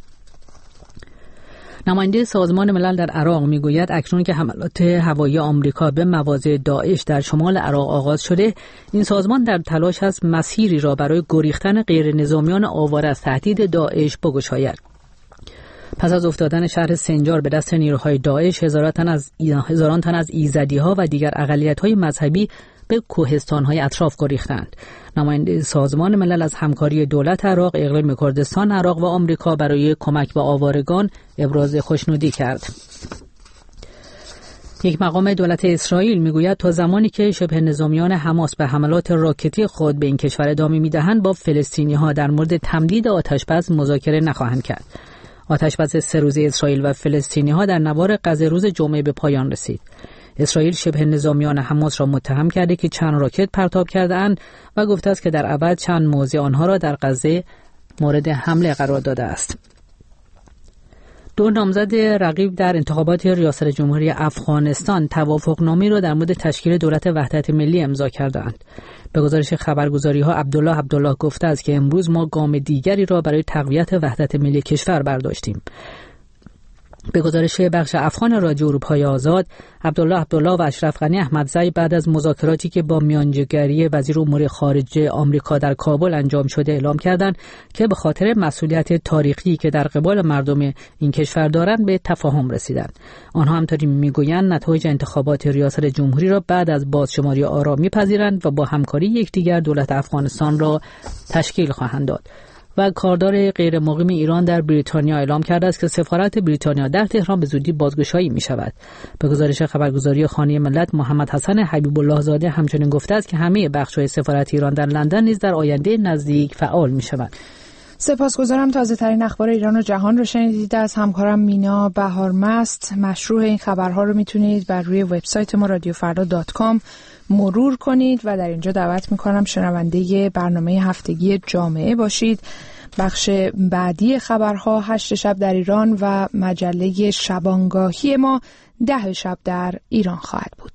نماینده سازمان ملل در عراق میگوید اکنون که حملات هوایی آمریکا به مواضع داعش در شمال عراق آغاز شده، این سازمان در تلاش است مسیری را برای گریختن غیر نظامیان آواره از تهدید داعش بگشاید. پس از افتادن شهر سنجار به دست نیروهای داعش، هزاران تن از ایزدی‌ها و دیگر اقلیت‌های مذهبی به کوهستان‌های اطراف گریختند. نماینده سازمان ملل از همکاری دولت عراق، اقلیم کردستان عراق و آمریکا برای کمک به آوارگان ابراز خوشنودی کرد. یک مقام دولت اسرائیل میگوید تا زمانی که شبه نظامیان حماس به حملات راکتی خود به این کشور ادامه میدهند، با فلسطینی‌ها در مورد تمدید آتش‌بس مذاکره نخواهند کرد. آتش‌بس 3 روزه اسرائیل و فلسطینی‌ها در نوار غزه روز جمعه به پایان رسید. اسرائیل شبه نظامیان حماس را متهم کرده که چند راکت پرتاب کرده‌اند و گفته است که در عوض چند موضع آنها را در غزه مورد حمله قرار داده است. 2 نامزد رقیب در انتخابات ریاست جمهوری افغانستان توافقنامه‌ای را در مورد تشکیل دولت وحدت ملی امضا کردند. به گزارش خبرگزاری‌ها عبدالله گفته است که امروز ما گام دیگری را برای تقویت وحدت ملی کشور برداشتیم. به گزارش بخش افغان رادیو اروپای آزاد، عبدالله و اشرف غنی احمدزی بعد از مذاکراتی که با میانجیگری وزیر امور خارجه آمریکا در کابل انجام شده اعلام کردند که به خاطر مسئولیت تاریخی که در قبال مردم این کشور دارند به تفاهم رسیدند. آنها همطوری میگویند نتایج انتخابات ریاست جمهوری را بعد از بازشماری آرا میپذیرند و با همکاری یکدیگر دولت افغانستان را تشکیل خواهند داد. و کاردار غیر مقیم ایران در بریتانیا اعلام کرده است که سفارت بریتانیا در تهران به زودی بازگشایی می شود. به گزارش خبرگزاری خانه ملت، محمد حسن حبیب الله زاده همچنین گفته است که همه بخش‌های سفارت ایران در لندن نیز در آینده نزدیک فعال می شوند. سپاسگزارم. تازه ترین اخبار ایران و جهان رو شنیدید از همکارم مینا بهارمست. مشروع این خبرها رو میتونید بر روی وبسایت ما radiofarda.com مرور کنید و در اینجا دعوت میکنم شنونده برنامه هفتگی جامعه باشید. بخش بعدی خبرها 8 شب در ایران و مجله شبانگاهی ما 10 شب در ایران خواهد بود.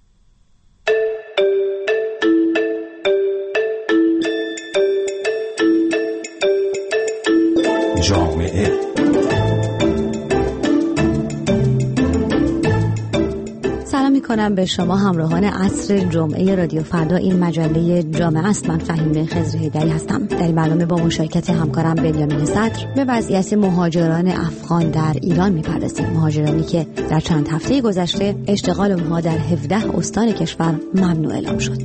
جامعه سلام میکنم به شما همراهان عصر جمعه رادیو فردا. این مجله جامعه است. من فهیم خضرهیدری هستم. در این برنامه با مشارکت همکارم بنیامین صدر به وضعیت مهاجران افغان در ایران میپردازیم. مهاجرانی که در چند هفته گذشته اشتغال اونها در 17 استان کشور ممنوع اعلام شد.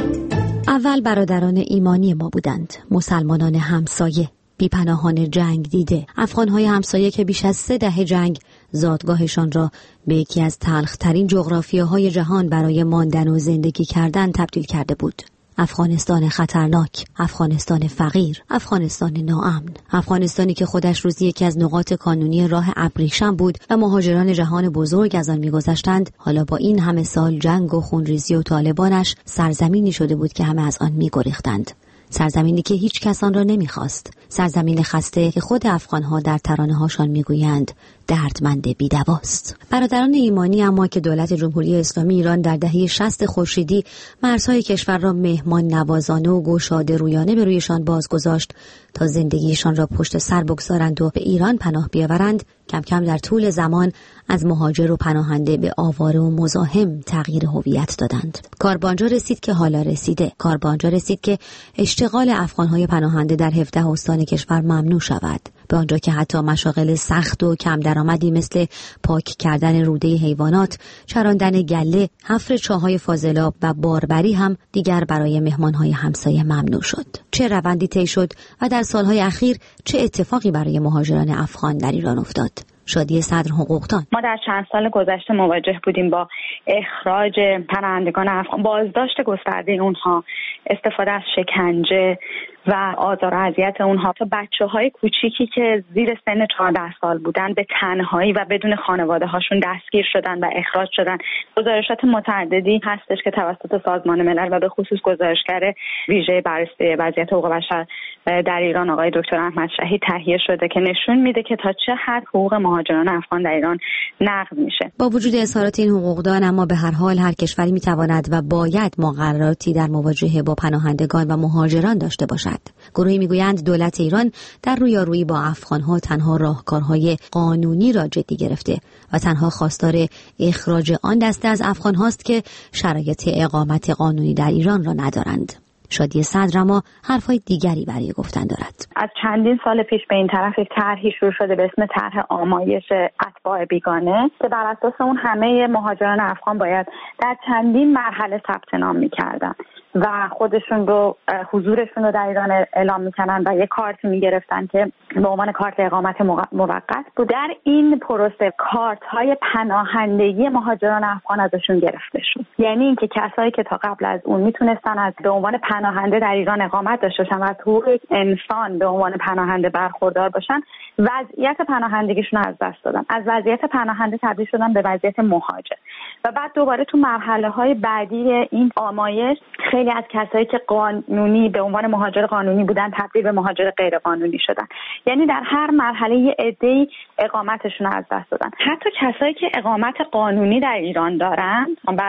اول برادران ایمانی ما بودند، مسلمانان همسایه، بیپناهان جنگ دیده، افغان‌های همسایه که بیش از 3 دهه جنگ زادگاهشان را به یکی از تلخ‌ترین جغرافیاهای جهان برای ماندن و زندگی کردن تبدیل کرده بود. افغانستان خطرناک، افغانستان فقیر، افغانستان ناامن، افغانستانی که خودش روزی یکی از نقاط کانونی راه ابریشم بود و مهاجران جهان بزرگ از آن می‌گذشتند، حالا با این همه سال جنگ و خونریزی و طالبانش سرزمینی شده بود که همه از آن می‌گریختند. سرزمینی که هیچ کس آن را نمی‌خواست، سرزمین خسته که خود افغان‌ها در ترانه‌هاشان می‌گویند دردمند بی‌دواست. برادران ایمانی اما که دولت جمهوری اسلامی ایران در دهه 60 خورشیدی مرزهای کشور را مهمان نوازانه و گشاده رویانه به رویشان بازگذاشت تا زندگیشان را پشت سر بگذارند و به ایران پناه بیاورند، کم کم در طول زمان از مهاجر و پناهنده به آواره و مزاحم تغییر هویت دادند. کار به آنجا رسید که حالا رسیده. کار به آنجا رسید که اشتغال افغان‌های پناهنده در 17 استان کشور ممنوع شود. به آنجا که حتی مشاغل سخت و کم درآمدی مثل پاک کردن روده حیوانات، چراندن گله، حفر چاهای فاضلاب و باربری هم دیگر برای مهمان‌های همسایه ممنوع شد. چه روندی طی شد و در سالهای اخیر چه اتفاقی برای مهاجران افغان در ایران افتاد؟ شادی صدر حقوقدان: ما در چند سال گذشته مواجه بودیم با اخراج پناهندگان افغان، بازداشت گسترده اونها، استفاده از شکنجه و آزار و اذیت اونها تا بچه‌های کوچیکی که زیر سن 14 سال بودن به تنهایی و بدون خانواده هاشون دستگیر شدن و اخراج شدن. گزارشات متعددی هستش که توسط سازمان ملل و به خصوص گزارشگر ویژه بررسی وضعیت حقوق بشر در ایران آقای دکتر احمد شهید تهیه شده که نشون میده که تا چه حد حقوق مهاجران افغان در ایران نقض میشه. با وجود اظهارات این حقوقدان، اما به هر حال هر کشوری میتواند و باید مقرراتی در مواجهه با پناهندگان و مهاجران داشته باشد. گروهی میگویند دولت ایران در رویارویی با افغان‌ها تنها راهکارهای قانونی را جدی گرفته و تنها خواستار اخراج آن دسته از افغان‌هاست که شرایط اقامت قانونی در ایران را ندارند. شادی صدر اما حرفای دیگری برای گفتن دارد. از چندین سال پیش به این طرف یک طرحی شروع شده به اسم طرح آمایش اتباع بیگانه که بر اساس اون همه مهاجران افغان باید در چندین مرحله ثبت نام می‌کردن و خودشون رو حضورشون رو در ایران اعلام میکنن و یه کارت میگرفتن که به عنوان کارت اقامت موقت بود. در این پروسه کارت های پناهندگی مهاجران افغان ازشون گرفته شد. یعنی اینکه کسایی که تا قبل از اون میتونستن از به عنوان پناهنده در ایران اقامت داشته باشن و از حقوق انسان به عنوان پناهنده برخوردار باشن، وضعیت پناهندگیشون رو از دست دادن. از وضعیت پناهنده تبدیل شدن به وضعیت مهاجر و بعد دوباره تو مرحله های بعدی این آمایش خیلی از کسایی که قانونی به عنوان مهاجر قانونی بودن تبدیل به مهاجر غیر قانونی شدن. یعنی در هر مرحله یه عده‌ای اقامتشون رو از دست دادن. حتی کسایی که اقامت قانونی در ایران دارن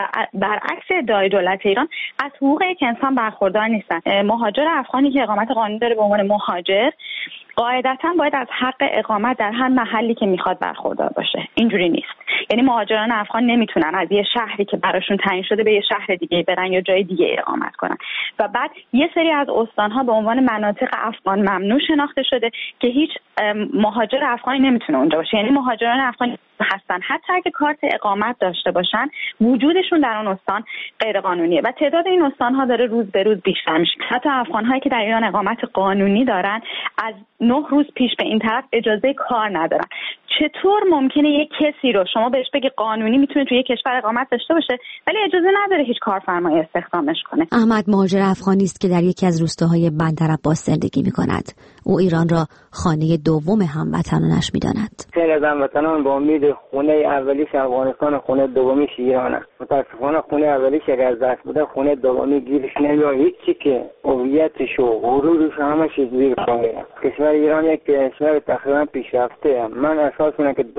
برعکس ادعای دولت ایران از حقوق یک انسان برخوردار نیستن. مهاجر افغانی که اقامت قانونی داره به عنوان مهاجر قاعدتاً باید از حق اقامت در هر محلی که میخواد برخوردار باشه. اینجوری نیست. یعنی مهاجران افغان نمیتونن از یه شهری که براشون تعیین شده به یه شهر دیگه برن یا جای دیگه اقامت کنن. و بعد یه سری از استان‌ها به عنوان مناطق افغان ممنوع شناخته شده که هیچ مهاجر افغانی نمیتونه اونجا باشه. یعنی مهاجران افغانی هستن حتی اگه کارت اقامت داشته باشن، وجودشون در اون استان غیر قانونیه و تعداد این استان‌ها داره روز به روز بیشتر میشه. حتی افغان‌هایی که در ایران اقامت قانونی دارن از 9 روز پیش به این طرف اجازه کار ندارن. چطور ممکنه یک کسی رو شما بهش بگی قانونی میتونه توی یک کشور اقامت داشته باشه ولی اجازه نداره هیچ کارفرمایی استخدامش کنه؟ احمد مهاجر افغانی است که در یکی از روستاهای بندر عباس زندگی می‌کند. او ایران را خانه دوم هموطنانش می‌داند. خیلی از هموطنان با امید خونه اولیش افغانستان، خونه دومیش ایران است. متأسفانه خونه اولیش اگر از دست بده، خونه دومی گیرش نمیاد. هیچی که هویتش و غرورش همش زیر پا میره. کشور ایران یک کشور تقریبا پیشرفته. من اساس می‌کنم که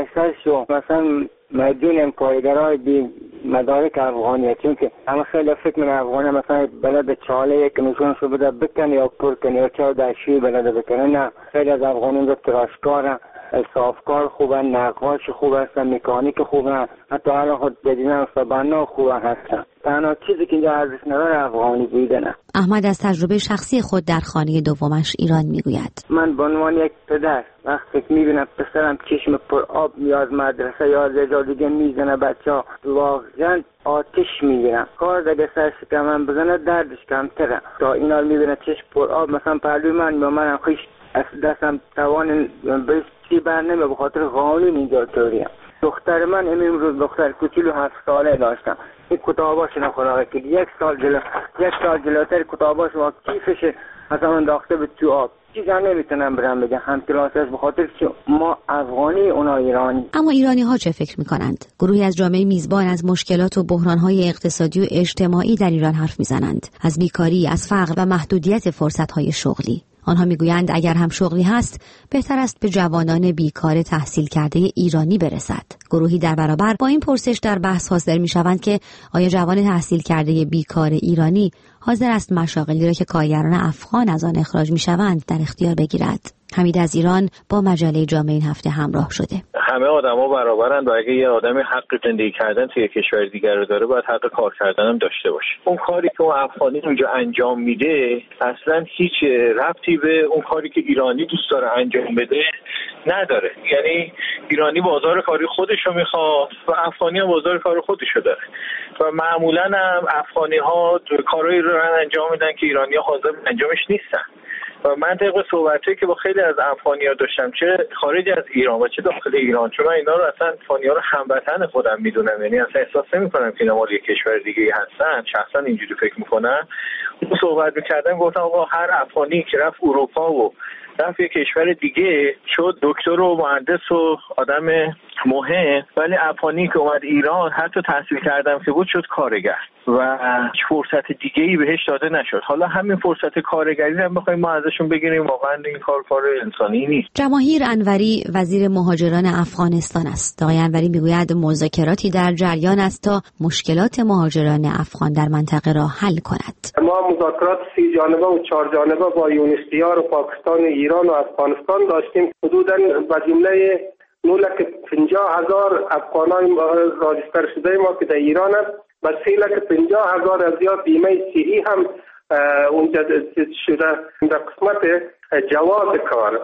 10% مثلا مدیون کارگرای بی مدارک افغانیه، چون که همه خیلی فکر من افغانی مثلا بلد چاله که نشونشو بده بکنه یا پر کنه یا چاو دشوی بلد بکنه. نه، خیلی از افغانان رو تراشکارن صافکار خوبن، نقاش خوب هستن، مکانیک خوبن، حتی الان خود بدینم بنا خوب هستن. تنها چیزی که اینجا ارزش نداره افغانی بودنه. احمد از تجربه شخصی خود در خانه دومش ایران میگوید. من به عنوان یک پدر وقتی میبینم پسرم چشم پر آب میاد مدرسه یا از جا دیگه میزنه بچه‌ها، واقعا آتش میگیرم. کار دیگه سر شکمم بزنه دردش کمتره. تا اینا میبینه چشم پر آب مثلا پهلوی من یا منم خوش از دستم توان بهش چی بر نمیاد، به خاطر قانون اینجا طوریم. دختر من امروز دختر کوچولو 7 ساله داشتم. این کتاباش نخوره که یک سال جلوتر کتاباش و کیفش مثلا انداخته به تو آب. چیزا نمیتونم برام بگم هم کلاسش، به خاطر که ما افغانی اونا ایرانی. اما ایرانی ها چه فکر میکنند؟ گروهی از جامعه میزبان از مشکلات و بحران‌های اقتصادی و اجتماعی در ایران حرف میزنند، از بیکاری، از فقر و محدودیت فرصت‌های شغلی. آنها میگویند اگر هم شغلی هست بهتر است به جوانان بیکار تحصیل کرده ایرانی برسد. گروهی در برابر با این پرسش در بحث حاضر میشوند که آیا جوان تحصیل کرده بیکار ایرانی حاضر است مشاغلی را که کارگران افغان از آن اخراج میشوند در اختیار بگیرد؟ حمید از ایران با مجله جامعه این هفته همراه شده. همه آدما برابرند و اگه یه آدمی حق زندگی کردن توی کشور دیگر رو داره باید حق کار کردن هم داشته باشه. اون کاری که اون افغانی اونجا انجام میده اصلا هیچ ربطی به اون کاری که ایرانی دوست داره انجام بده نداره. یعنی ایرانی بازار کاری خودش رو میخواد و افغانی هم بازار کاری خودش رو داره و معمولا هم افغانی ها کارایی رو انجام میدن که ایرانی ها حاضر انجامش نیستن. و من طبق صحبتی که با خیلی از افغانی‌ها داشتم، چه خارج از ایران و چه داخل ایران، چون من اینا رو اصلا افغانی‌ها رو هموطن خودم میدونم، یعنی اصلا احساس نمی‌کنم که اینا مال یک کشور دیگه هستن، شخصا اینجوری فکر می‌کنم. صحبت می‌کردم گفتم آقا هر افغانی که رفت اروپا و رفت یک کشور دیگه شد دکتر و مهندس و آدم مهم، ولی افغانی که اومد ایران حتی تحصیل کردم که بود شد کارگر و فرصت دیگه‌ای بهش داده نشد. حالا همین فرصت کارگری هم بخوایم ما ازشون بگیریم، واقعا این کار انسانی نیست. جماهیر انوری وزیر مهاجران افغانستان است. آقای انوری میگوید مذاکراتی در جریان است تا مشکلات مهاجران افغان در منطقه را حل کند. ما مذاکرات 3 جانبه و 4 جانبه با یونسیار و پاکستان، ایران و افغانستان داشتیم. حدوداً به جمله 950,000 افغانای راجستر شده ما که در ایران است و 350,000 از زیاد بیمه صحی هم اونجا شده. در قسمت جواز کار،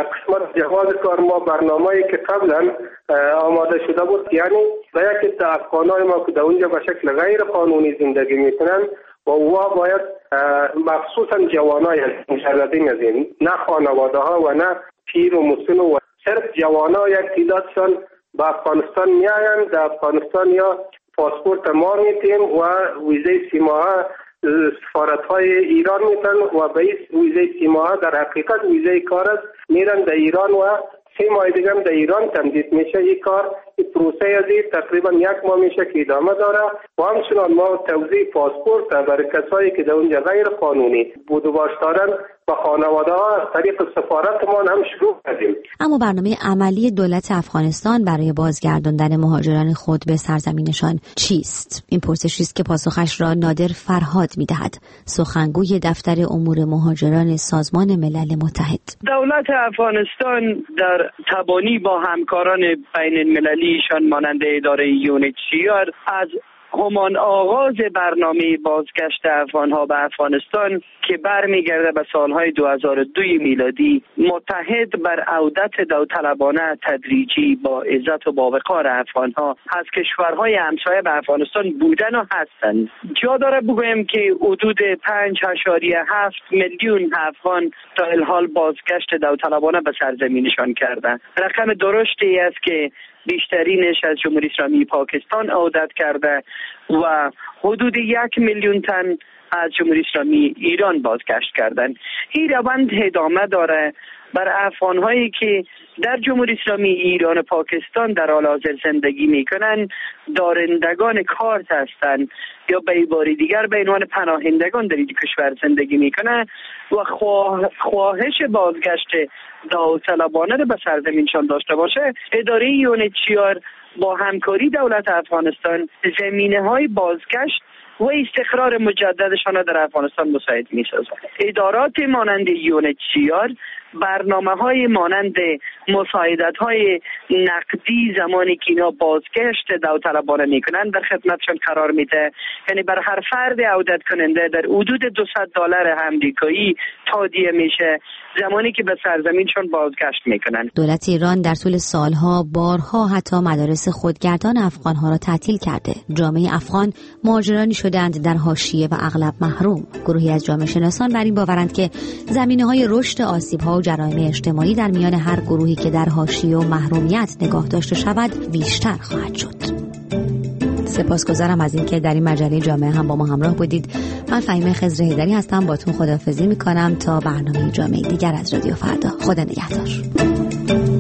ما برنامه‌ای که قبلا آماده شده بود، یعنی باید که افغانای ما که در اونجا به شکل غیر قانونی زندگی میکنن و اوها باید مخصوصا جوانای مشردین از این، نه خانواده ها و نه پیر و مسن و صرف جوانا یک تعدادشان به افغانستان میاین. در افغانستان یا پاسپورت ما میتیم و ویزه 3 ماهه سفارت‌های ایران میتن و به این ویزه 3 ماهه در حقیقت ویزه کار است، میرن در ایران و 3 ماه دیگه هم در ایران تمدید میشه. این کار این پروسه از تقریبا 1 ماه میشه که ادامه داره و همچنان ما توزیع پاسپورت برای کسایی که در اونجا غیر قانونی بود و باش دارن و خانواده ها از طریق سفارتمان هم شروع کردیم. اما برنامه عملی دولت افغانستان برای بازگرداندن مهاجران خود به سرزمینشان چیست؟ این پرسشی است که پاسخش را نادر فرهاد میدهد، سخنگوی دفتر امور مهاجران سازمان ملل متحد. دولت افغانستان در تبانی با همکاران بین المللیشان مانند اداره یونیچیار از همان آغاز برنامه بازگشت افغانها به افغانستان که برمیگرده به سالهای 2002 میلادی متحد بر عودت داوطلبانه تدریجی با عزت و با وقار افغانها از کشورهای همسایه به افغانستان بودن و هستند. جا داره بگویم که حدود 5.7 میلیون افغان تا الحال بازگشت داوطلبانه به سرزمینشان کردند. رقم درستی است که بیشترینش از جمهوری اسلامی پاکستان عودت کرده و حدود 1 میلیون تن از جمهوری اسلامی ایران بازگشت کردند. این روند ادامه داره بر افغان‌هایی که در جمهوری اسلامی ایران و پاکستان در حال حاضر زندگی میکنن دارندگان کارت هستند یا به عبارت دیگر به عنوان پناهندگان در این کشور زندگی میکنن و خواهش بازگشت داوطلبانه را به سرزمینشان داشته باشه، اداره یونیچیار با همکاری دولت افغانستان زمینه‌های بازگشت و استقرار مجددشان را در افغانستان مساعد می‌سازد. ادارات مانند یونیچیار برنامه‌های مانند مساعدت‌های نقدی زمانی که اینا بازگشت داوطلبانه میکنن در خدمتشان قرار میده. یعنی بر هر فرد عودت کننده در حدود $200 آمریکایی تادیه میشه زمانی که به سرزمینشون بازگشت میکنن. دولت ایران در طول سالها بارها حتی مدارس خودگردان افغانها را تعطیل کرده. جامعه افغان مهاجرانی شدند در حاشیه و اغلب محروم. گروهی از جامعه شناسان بر این باورند که زمینه‌های رشد آسیب‌ها و جرایم اجتماعی در میان هر گروهی که در حاشیه و محرومیت نگاه داشته شود بیشتر خواهد شد. سپاسگزارم از اینکه در این مجله جامعه هم با ما همراه بودید. من فهیمه خضر حیدری هستم. باتون خداحافظی می‌کنم تا برنامه جامعه دیگر از رادیو فردا. خدا نگهدار.